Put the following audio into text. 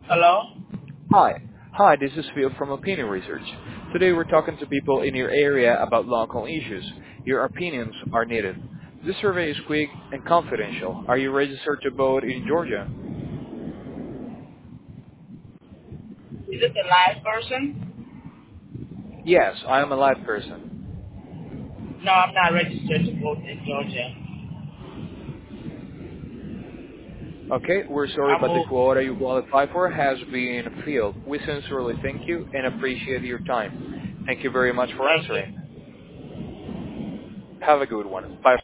Hello? Hi. Hi, this is Phil from Opinion Research. Today we're talking to people in your area about local issues. Your opinions are needed. This survey is quick and confidential. Are you registered to vote in Georgia? Is this a live person? Yes, I am a live person. No, I'm not registered to vote in Georgia. Okay, we're sorry, I but the moved. quota you qualify for has been filled. We sincerely thank you and appreciate your time. Thank you very much for Thank you. answering. Have a good one. Bye.